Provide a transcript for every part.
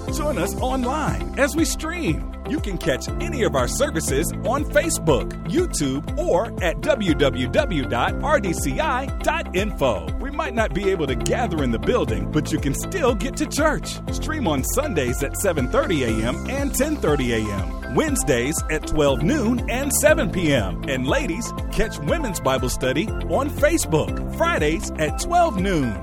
Join us online as we stream. You can catch any of our services on Facebook, YouTube, or at www.rdci.info. We might not be able to gather in the building, but you can still get to church. Stream on Sundays at 7:30 a.m. and 10:30 a.m., Wednesdays at 12 noon and 7 p.m. And ladies, catch Women's Bible Study on Facebook, Fridays at 12 noon.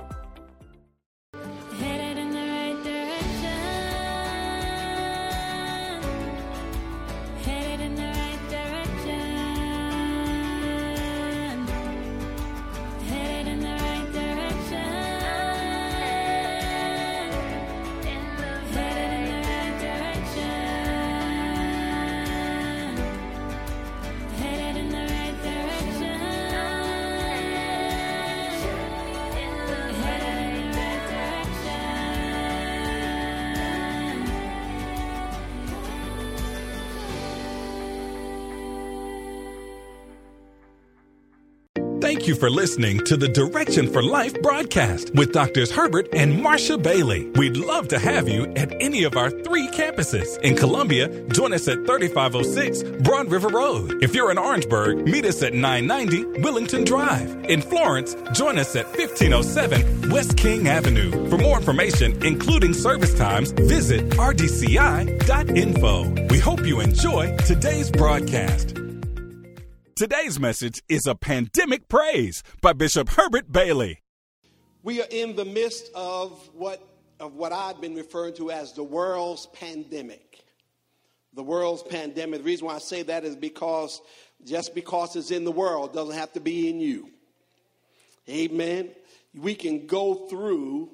Thank you for listening to the Direction for Life broadcast with Drs. Herbert and Marcia Bailey. We'd love to have you at any of our 3 campuses. In Columbia, join us at 3506 Broad River Road. If you're in Orangeburg, meet us at 990 Willington Drive. In Florence, join us at 1507 West King Avenue. For more information, including service times, visit rdci.info. We hope you enjoy today's broadcast. Today's message is a pandemic praise by Bishop Herbert Bailey. We are in the midst of what I've been referring to as the world's pandemic. The world's pandemic. The reason why I say that is because just because it's in the world doesn't have to be in you. Amen. We can go through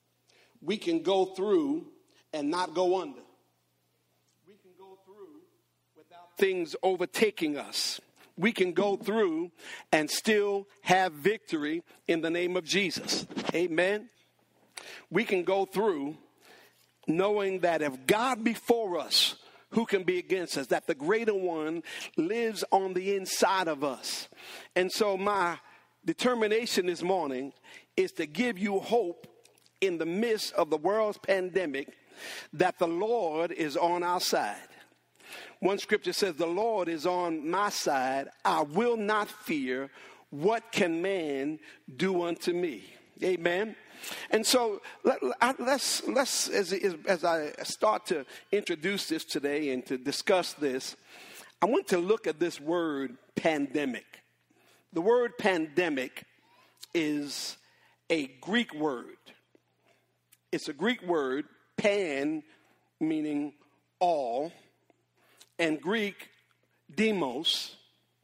and not go under. We can go through without things overtaking us. We can go through and still have victory in the name of Jesus. Amen. We can go through knowing that if God be for us, who can be against us? That the greater one lives on the inside of us. And so my determination this morning is to give you hope in the midst of the world's pandemic that the Lord is on our side. One scripture says, the Lord is on my side. I will not fear. What can man do unto me? Amen. And so let's as I start to introduce this today and to discuss this, I want to look at this word pandemic. The word pandemic is a Greek word. It's a Greek word, pan, meaning all, and Greek, demos,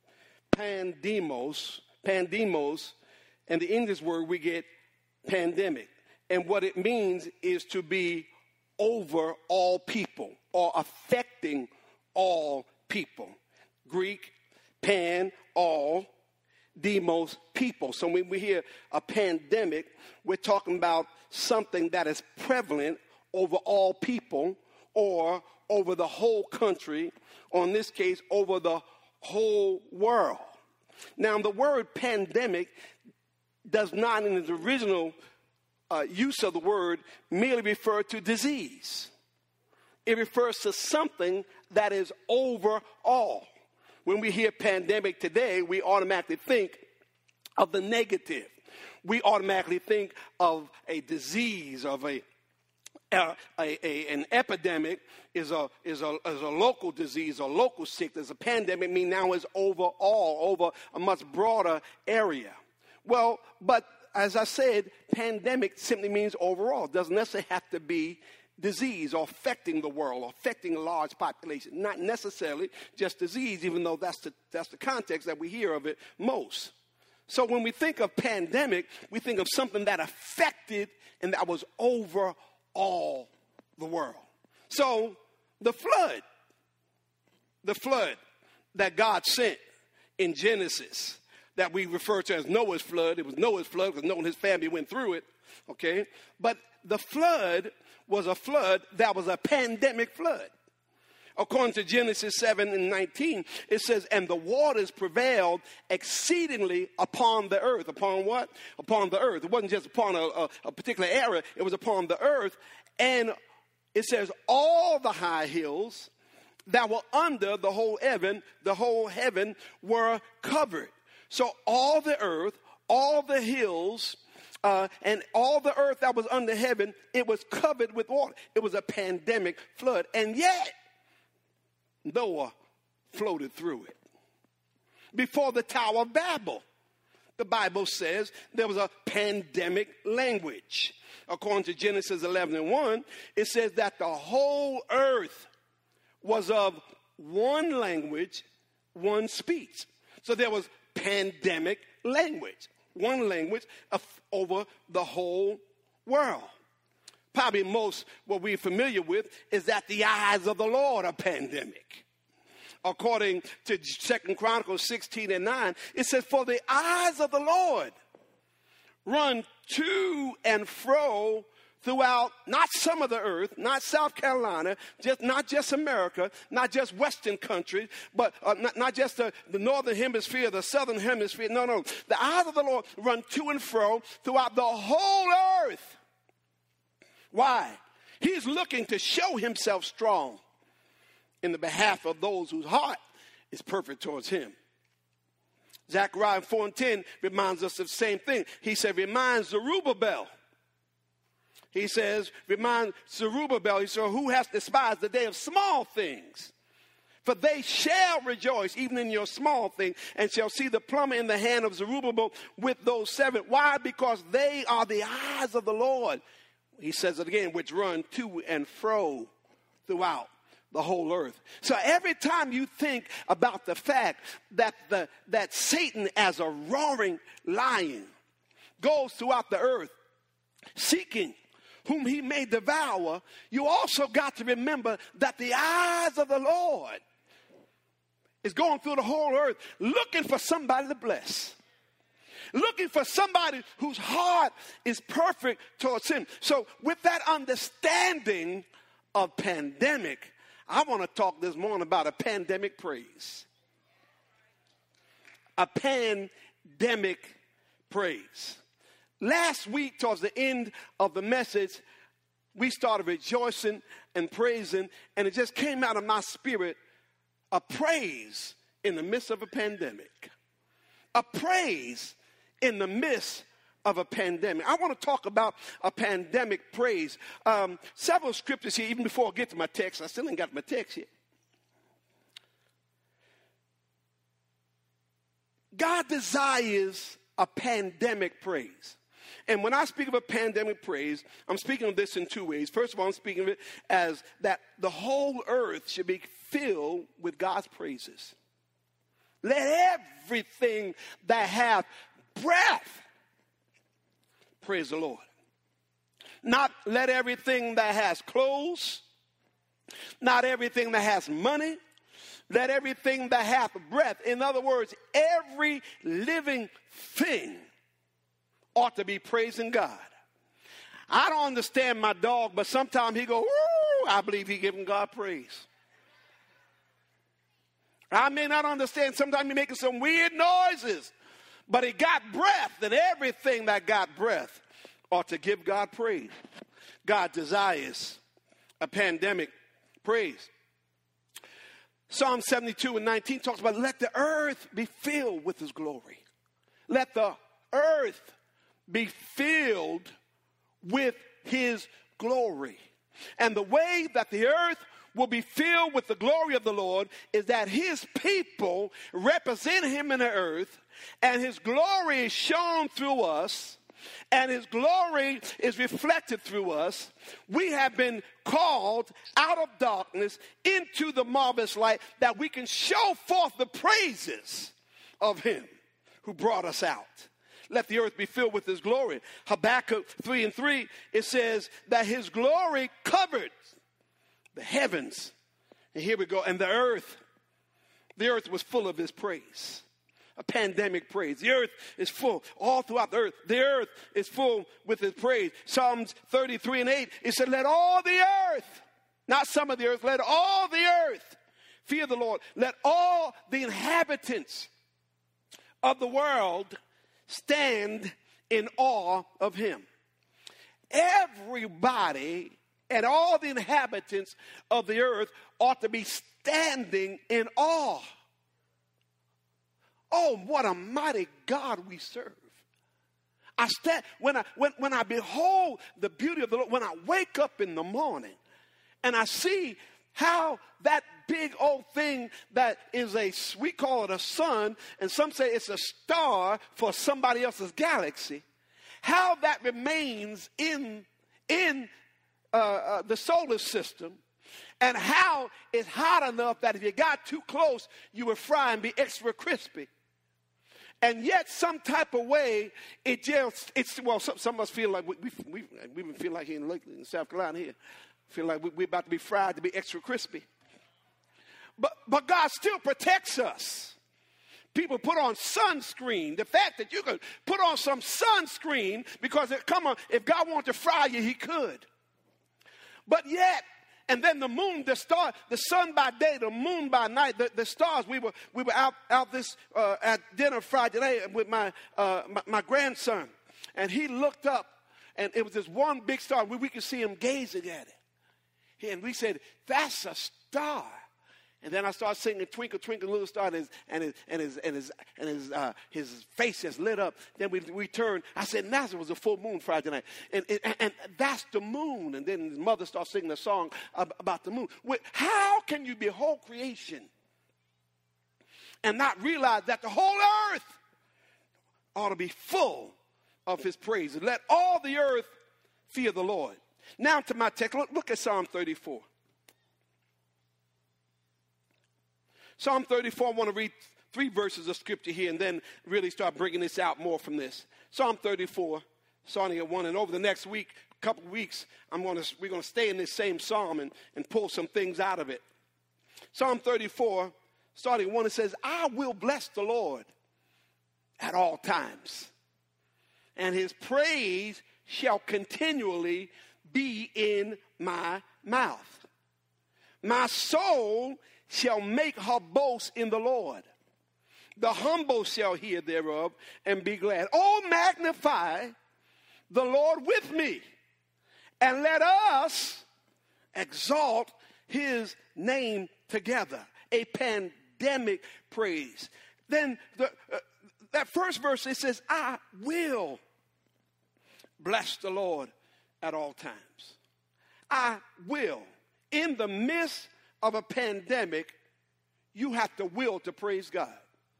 pandemos, and the English word we get pandemic. And what it means is to be over all people or affecting all people. Greek, pan, all, demos, people. So when we hear a pandemic, we're talking about something that is prevalent over all people or over the whole country, or in this case, over the whole world. Now, the word pandemic does not, in its original use of the word, merely refer to disease. It refers to something that is over all. When we hear pandemic today, we automatically think of the negative. We automatically think of a disease, of an epidemic is a local disease or local sickness. A pandemic means now is over a much broader area. Well, but as I said, pandemic simply means overall. It doesn't necessarily have to be disease or affecting the world or affecting a large population. Not necessarily just disease, even though that's the context that we hear of it most. So when we think of pandemic, we think of something that affected and that was over all the world. So the flood that God sent in Genesis, that we refer to as Noah's flood. It was Noah's flood because Noah and his family went through it, okay? But the flood was a flood that was a pandemic flood. According to Genesis 7:19, it says, and the waters prevailed exceedingly upon the earth. Upon what? Upon the earth. It wasn't just upon a particular area. It was upon the earth. And it says all the high hills that were under the whole heaven were covered. So all the earth, all the hills, and all the earth that was under heaven, it was covered with water. It was a pandemic flood. And yet, Noah floated through it. Before the Tower of Babel, the Bible says there was a pandemic language. According to Genesis 11:1, it says that the whole earth was of one language, one speech. So there was pandemic language, one language over the whole world. Probably most what we're familiar with is that the eyes of the Lord are pandemic. According to 2 Chronicles 16:9, it says, for the eyes of the Lord run to and fro throughout, not some of the earth, not South Carolina, not just America, not just Western countries, but not just the northern hemisphere, the southern hemisphere. No. The eyes of the Lord run to and fro throughout the whole earth. Why? He's looking to show himself strong in the behalf of those whose heart is perfect towards him. Zechariah 4:10 reminds us of the same thing. He said, remind Zerubbabel. He says, remind Zerubbabel, he said, who has despised the day of small things? For they shall rejoice even in your small thing, and shall see the plumber in the hand of Zerubbabel with those 7. Why? Because they are the eyes of the Lord. He says it again, which run to and fro throughout the whole earth. So every time you think about the fact that Satan, as a roaring lion, goes throughout the earth seeking whom he may devour, you also got to remember that the eyes of the Lord is going through the whole earth looking for somebody to bless. Looking for somebody whose heart is perfect towards him. So with that understanding of pandemic, I want to talk this morning about a pandemic praise. A pandemic praise. Last week, towards the end of the message, we started rejoicing and praising, and it just came out of my spirit, a praise in the midst of a pandemic. A praise in the midst of a pandemic. I want to talk about a pandemic praise. Several scriptures here, even before I get to my text. I still ain't got my text yet. God desires a pandemic praise. And when I speak of a pandemic praise, I'm speaking of this in two ways. First of all, I'm speaking of it as that the whole earth should be filled with God's praises. Let everything that hath breath praise the Lord. Not let everything that has clothes, not everything that has money, let everything that hath breath. In other words, every living thing ought to be praising God. I don't understand my dog, but sometimes he goes, woo, I believe he's giving God praise. I may not understand. Sometimes he's making some weird noises, but he got breath, and everything that got breath ought to give God praise. God desires a pandemic praise. Psalm 72:19 talks about, let the earth be filled with his glory. Let the earth be filled with his glory. And the way that the earth will be filled with the glory of the Lord is that his people represent him in the earth, and his glory is shown through us, and his glory is reflected through us. We have been called out of darkness into the marvelous light, that we can show forth the praises of him who brought us out. Let the earth be filled with his glory. Habakkuk 3:3, it says that his glory covered the heavens. And here we go. And the earth was full of his praise. A pandemic praise. The earth is full. All throughout the earth, the earth is full with his praise. Psalms 33:8, it said, let all the earth, not some of the earth, let all the earth fear the Lord. Let all the inhabitants of the world stand in awe of him. Everybody and all the inhabitants of the earth ought to be standing in awe. Oh, what a mighty God we serve. I stand when I behold the beauty of the Lord, when I wake up in the morning and I see how that big old thing that is we call it a sun, and some say it's a star for somebody else's galaxy, how that remains in the solar system, and how it's hot enough that if you got too close, you would fry and be extra crispy. And yet, some type of way, some of us feel like we even feel like here in South Carolina here, feel like we're about to be fried to be extra crispy. But God still protects us. People put on sunscreen. The fact that you could put on some sunscreen because if God wanted to fry you, he could. But yet, and then the moon, the star, the sun by day, the moon by night, the stars. We were out at dinner Friday night with my grandson, and he looked up, and it was this one big star. We could see him gazing at it, and we said, "That's a star." And then I started singing "Twinkle, Twinkle, Little Star," and his face is lit up. Then we turned. I said, "Nazareth was a full moon Friday night, and that's the moon." And then his mother started singing a song about the moon. How can you behold creation and not realize that the whole earth ought to be full of his praise? And let all the earth fear the Lord. Now to my text. Look at Psalm 34. Psalm 34, I want to read 3 verses of scripture here and then really start bringing this out more from this. Psalm 34, starting at 1. And over the next couple of weeks, we're going to stay in this same psalm and pull some things out of it. Psalm 34, starting at 1, it says, "I will bless the Lord at all times, and his praise shall continually be in my mouth. My soul shall make her boast in the Lord. The humble shall hear thereof and be glad. Oh, magnify the Lord with me, and let us exalt his name together." A pandemic praise. Then that first verse, it says, "I will bless the Lord at all times." I will. In the midst of a pandemic, you have to will to praise God.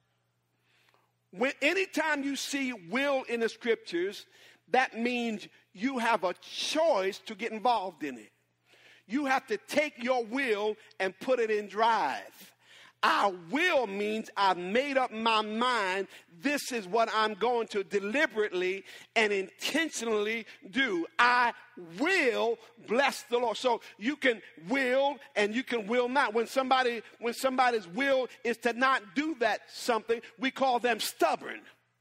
Anytime you see will in the scriptures, that means you have a choice to get involved in it. You have to take your will and put it in drive. I will means I've made up my mind. This is what I'm going to deliberately and intentionally do. I will bless the Lord. So you can will and you can will not. When somebody's will is to not do that something, we call them stubborn.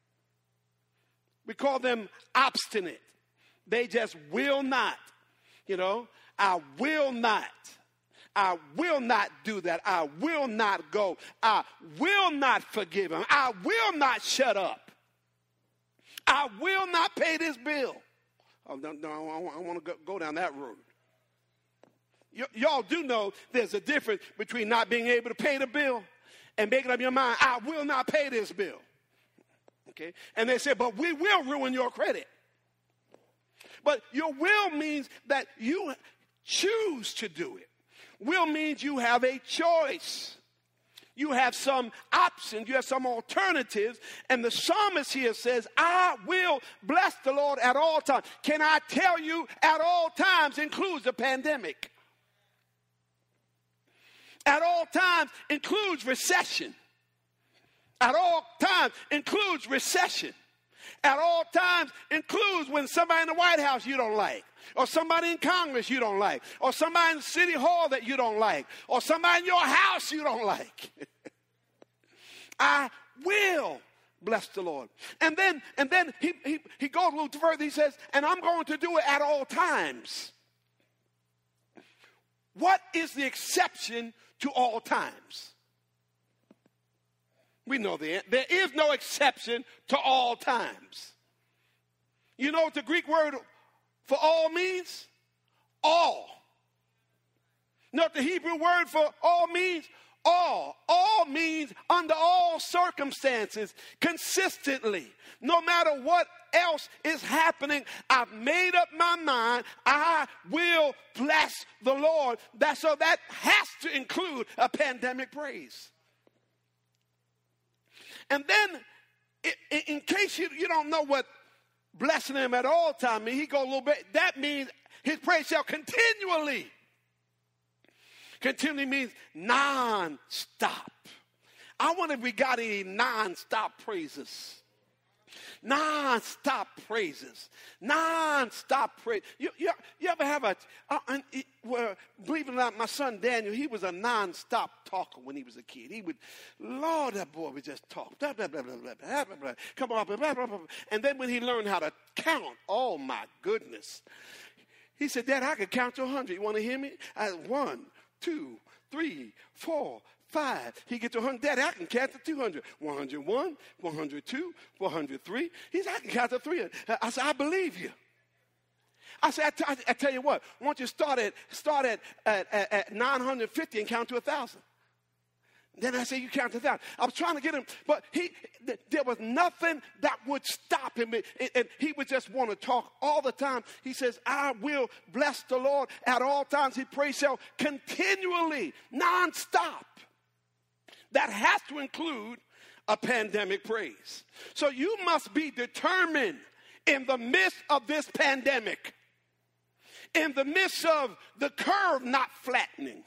We call them obstinate. They just will not. I will not. I will not do that. I will not go. I will not forgive him. I will not shut up. I will not pay this bill. Oh, no, I want to go down that road. Y'all do know there's a difference between not being able to pay the bill and making up your mind, I will not pay this bill. Okay? And they say, but we will ruin your credit. But your will means that you choose to do it. Will means you have a choice. You have some options. You have some alternatives. And the psalmist here says, I will bless the Lord at all times. Can I tell you, at all times includes the pandemic. At all times includes recession. At all times includes recession. At all times includes when somebody in the White House you don't like, or somebody in Congress you don't like, or somebody in City Hall that you don't like, or somebody in your house you don't like. I will bless the Lord. And then he goes a little further. He says, and I'm going to do it at all times. What is the exception to all times? We know there is no exception to all times. You know what the Greek word for all means? All. know what the Hebrew word for all means? All. All means under all circumstances, consistently. No matter what else is happening, I've made up my mind, I will bless the Lord. So that has to include a pandemic praise. And then, in case you don't know what blessing him at all time means, he goes a little bit, that means his praise shall continually. Continually means non-stop. I wonder if we got any non-stop praises. Non-stop praises. Non-stop praise. You ever have believe it or not, my son Daniel, he was a non-stop talker when he was a kid. Lord, that boy would just talk. Blah, blah, blah, blah, blah, blah, blah, blah. Come on, blah, blah, blah, blah. And then when he learned how to count, oh my goodness. He said, Dad, I can count to 100. You want to hear me? 1, 2, 3, 4, 5. He gets to 100. Daddy, I can count to 200. 101, 102, 103. He said, I can count to 300. I said, I believe you. I said, I tell you what, why don't you start at 950 and count to 1,000? Then I said, you count to 1,000. I was trying to get him, but there was nothing that would stop him. And he would just want to talk all the time. He says, I will bless the Lord at all times. He prays shall continually, nonstop. That has to include a pandemic praise. So you must be determined in the midst of this pandemic, in the midst of the curve not flattening,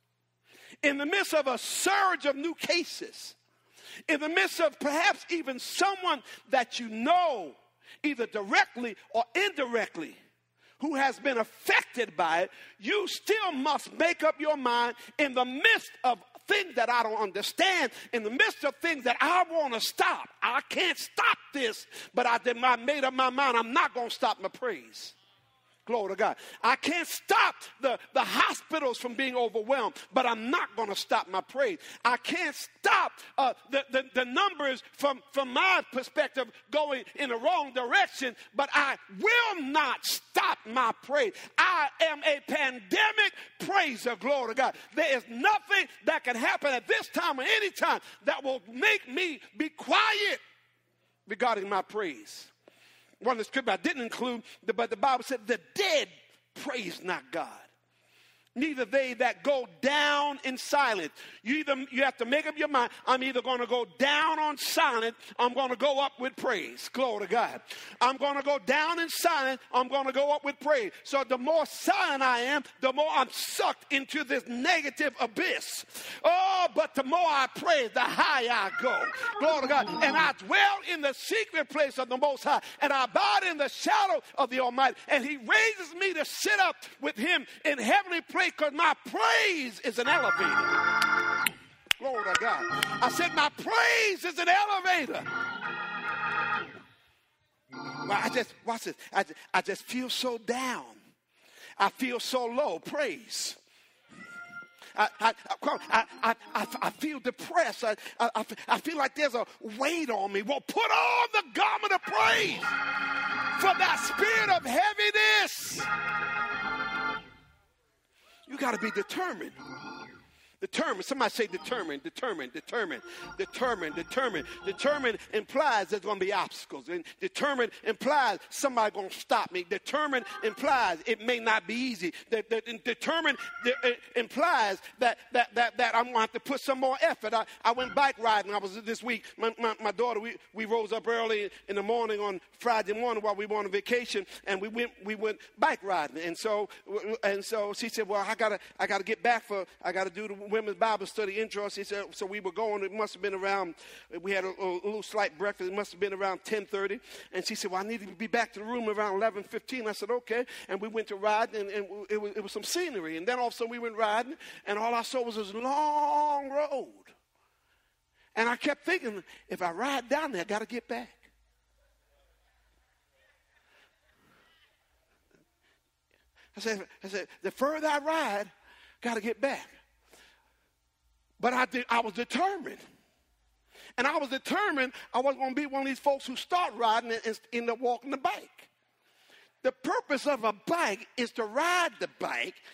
in the midst of a surge of new cases, in the midst of perhaps even someone that you know, either directly or indirectly, who has been affected by it, you still must make up your mind in the midst of things that I don't understand, in the midst of things that I want to stop. I can't stop this, but I made up my mind I'm not going to stop my praise. Glory to God. I can't stop the hospitals from being overwhelmed, but I'm not going to stop my praise. I can't stop the numbers from my perspective going in the wrong direction, but I will not stop my praise. I am a pandemic praiser. Glory to God. There is nothing that can happen at this time or any time that will make me be quiet regarding my praise. One of the scriptures I didn't include, but the Bible said the dead praise not God. Neither they that go down in silence. You have to make up your mind. I'm either going to go down on silent, I'm going to go up with praise. Glory to God. I'm going to go down in silence, I'm going to go up with praise. So the more silent I am, the more I'm sucked into this negative abyss. Oh, but the more I praise, the higher I go. Glory to God. And I dwell in the secret place of the Most High, and I abide in the shadow of the Almighty. And He raises me to sit up with Him in heavenly place, because my praise is an elevator. Glory to God. I said my praise is an elevator. Well, watch this. I just feel so down. I feel so low. Praise. I feel depressed. I feel like there's a weight on me. Well, put on the garment of praise for that spirit of heaviness. You got to be determined. Determined. Somebody say determined, determined, determined, determined, determined. Determined implies there's going to be obstacles. And determined implies somebody's going to stop me. Determined implies it may not be easy. Determined implies that I'm going to have to put some more effort. I went bike riding. I was this week. My daughter, we rose up early in the morning on Friday morning while we were on vacation, and we went bike riding. And so she said, well, I gotta get back I got to do the women's Bible study intro. She said, so we were going. It must have been around, we had a little slight breakfast. It must have been around 10:30. And she said, well, I need to be back to the room around 11:15. I said, okay. And we went to ride, and it was some scenery. And then all of a sudden we went riding, and all I saw was this long road. And I kept thinking, if I ride down there, I got to get back. I said, the further I ride, got to get back. But I was determined. And I was determined I wasn't going to be one of these folks who start riding and end up walking the bike. The purpose of a bike is to ride the bike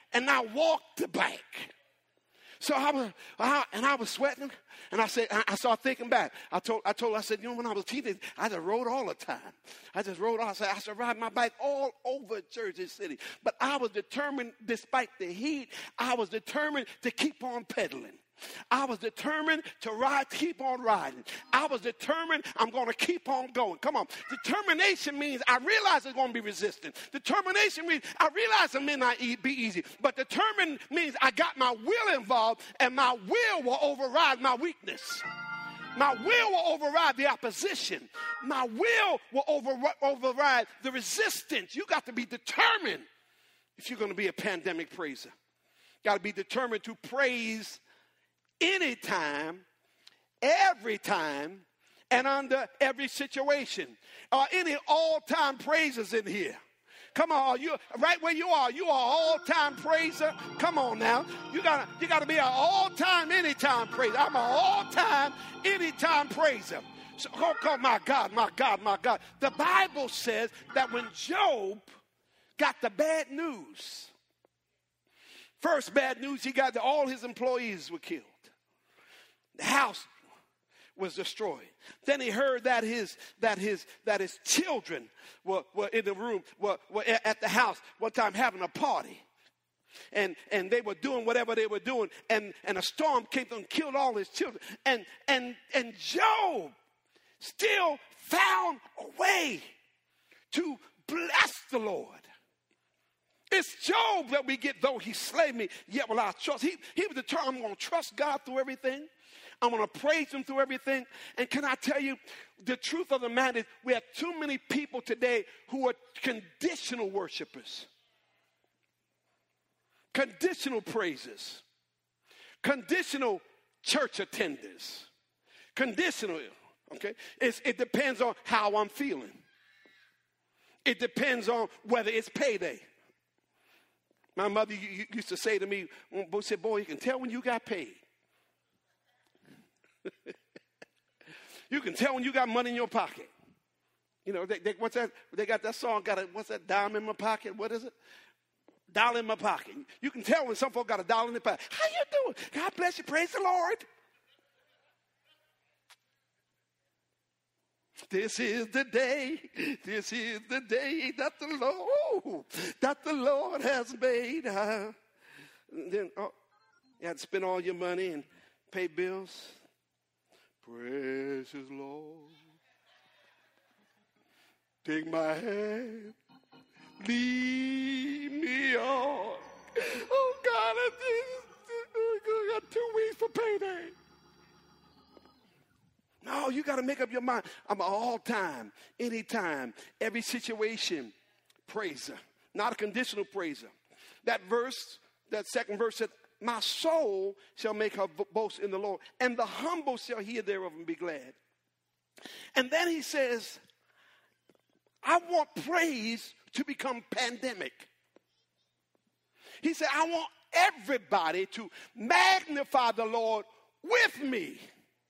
and I walked back. So I was sweating, and I started thinking back. I said, when I was a teenager, I just rode all the time. I should ride my bike all over Jersey City. But I was determined, despite the heat, I was determined to keep on pedaling. I was determined to keep on riding. I was determined I'm going to keep on going. Come on. Determination means I realize it's going to be resistant. Determination means I realize it may not be easy. But determined means I got my will involved, and my will will override my weakness. My will will override the opposition. My will will override the resistance. You got to be determined if you're going to be a pandemic praiser. Got to be determined to praise anytime, every time, and under every situation. Are any all-time praisers in here? Come on, you right where you are all-time praiser. Come on now. You gotta be an all-time, anytime praiser. I'm an all-time, anytime praiser. So, oh my God. The Bible says that when Job got the bad news, first bad news he got that all his employees were killed. The house was destroyed. Then he heard that his children were in the room, were at the house one time having a party. And they were doing whatever they were doing. And a storm came and killed all his children. And Job still found a way to bless the Lord. It's Job that we get, though he slayed me, yet will I trust. He was determined, I'm going to trust God through everything. I'm going to praise him through everything. And can I tell you, the truth of the matter is we have too many people today who are conditional worshipers. Conditional praisers. Conditional church attenders. Conditional, okay? It depends on how I'm feeling. It depends on whether it's payday. My mother used to say to me, boy, you can tell when you got paid. You can tell when you got money in your pocket. You know, what's that? They got that song, what's that, dime in my pocket? What is it? Dollar in my pocket. You can tell when some folk got a dollar in their pocket. How you doing? God bless you. Praise the Lord. This is the day that the Lord has made. Then you had to spend all your money and pay bills. Precious Lord, take my hand, lead me on. Oh God, I got 2 weeks for payday. No, you got to make up your mind. I'm an all-time, anytime, every situation praiser, not a conditional praiser. That second verse said, my soul shall make her boast in the Lord, and the humble shall hear thereof and be glad. And then he says, I want praise to become pandemic. He said, I want everybody to magnify the Lord with me.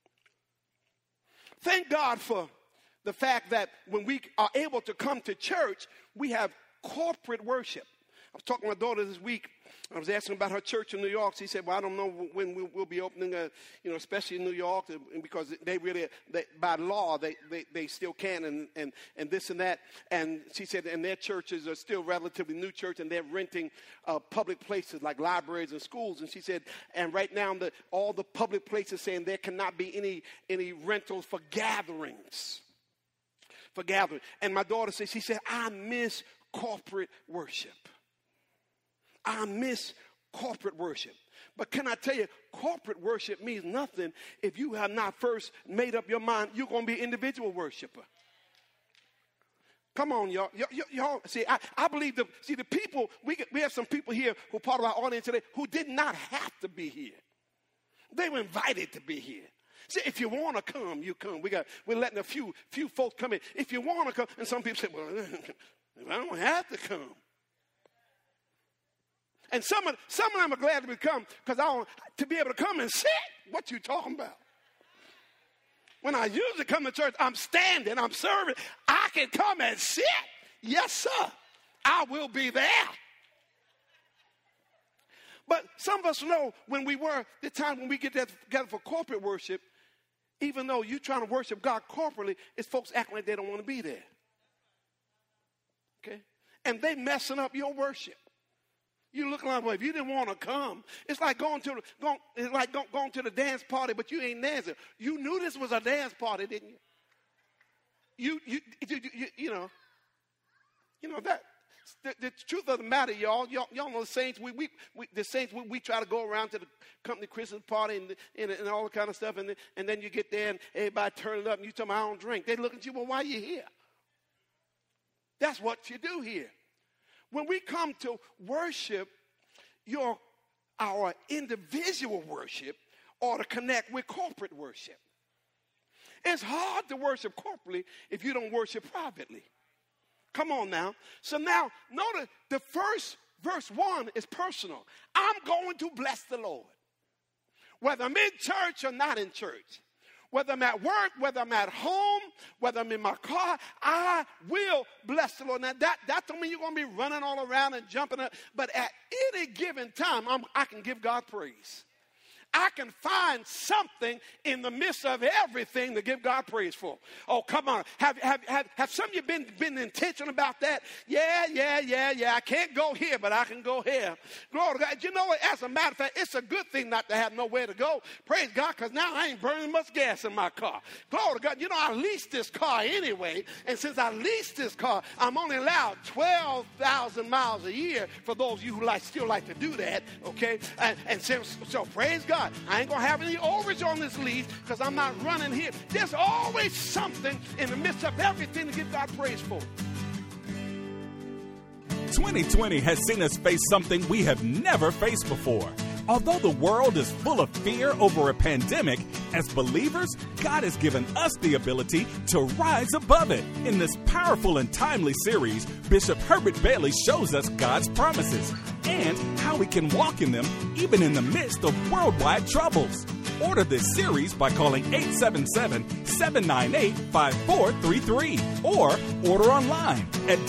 Thank God for the fact that when we are able to come to church, we have corporate worship. I was talking to my daughter this week. I was asking about her church in New York. She said, well, I don't know when we'll be opening, especially in New York, because they by law, they still can and this and that. And she said, and their churches are still relatively new church, and they're renting public places like libraries and schools. And she said, and right now, all the public places saying there cannot be any rentals for gatherings. And my daughter said, I miss corporate worship. I miss corporate worship. But can I tell you, corporate worship means nothing if you have not first made up your mind you're going to be an individual worshiper. Come on, y'all. Y'all see, I believe the people, we have some people here who are part of our audience today who did not have to be here. They were invited to be here. See, if you want to come, you come. We're letting a few folks come in. If you want to come, and some people say, well, I don't have to come. And some of them are glad to come because I want to be able to come and sit. What you talking about? When I usually come to church, I'm standing, I'm serving. I can come and sit. Yes, sir. I will be there. But some of us know when we were, the time when we get together for corporate worship, even though you're trying to worship God corporately, it's folks acting like they don't want to be there. Okay? And they messing up your worship. You look like, well, if you didn't want to come, it's like going to the dance party, but you ain't dancing. You knew this was a dance party, didn't you? You know that. The truth of the matter, y'all know the saints. We try to go around to the company Christmas party and all the kind of stuff, and then you get there and everybody turn it up and you tell them I don't drink. They look at you, well, why are you here? That's what you do here. When we come to worship, our individual worship ought to connect with corporate worship. It's hard to worship corporately if you don't worship privately. Come on now. So now, notice the first verse 1 is personal. I'm going to bless the Lord. Whether I'm in church or not in church. Whether I'm at work, whether I'm at home, whether I'm in my car, I will bless the Lord. Now, that don't mean you're going to be running all around and jumping up. But at any given time, I can give God praise. I can find something in the midst of everything to give God praise for. Oh, come on. Have some of you been intentional about that? Yeah. I can't go here, but I can go here. Glory to God. You know what? As a matter of fact, it's a good thing not to have nowhere to go. Praise God, because now I ain't burning much gas in my car. Glory to God. You know, I leased this car anyway, and since I leased this car, I'm only allowed 12,000 miles a year for those of you who still like to do that, okay? And so praise God. I ain't going to have any overage on this lease because I'm not running here. There's always something in the midst of everything to give God praise for. 2020 has seen us face something we have never faced before. Although the world is full of fear over a pandemic, as believers, God has given us the ability to rise above it. In this powerful and timely series, Bishop Herbert Bailey shows us God's promises and how we can walk in them even in the midst of worldwide troubles. Order this series by calling 877-798-5433 or order online at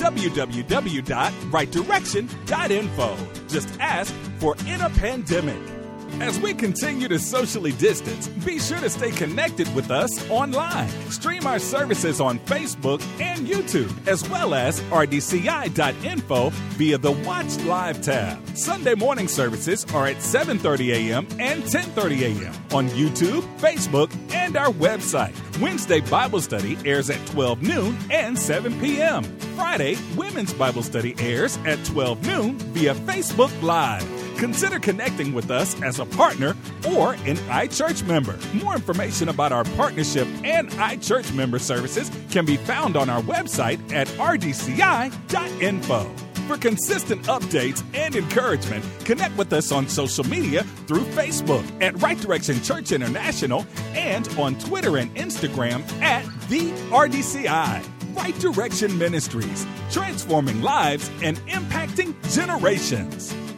www.rightdirection.info. Just ask for In a Pandemic. As we continue to socially distance, be sure to stay connected with us online. Stream our services on Facebook and YouTube, as well as rdci.info via the Watch Live tab. Sunday morning services are at 7:30 a.m. and 10:30 a.m. on YouTube, Facebook, and our website. Wednesday Bible study airs at 12 noon and 7 p.m. Friday, Women's Bible Study airs at 12 noon via Facebook Live. Consider connecting with us as a partner or an iChurch member. More information about our partnership and iChurch member services can be found on our website at rdci.info. For consistent updates and encouragement, connect with us on social media through Facebook at Right Direction Church International and on Twitter and Instagram at The RDCI. Right Direction Ministries, transforming lives and impacting generations.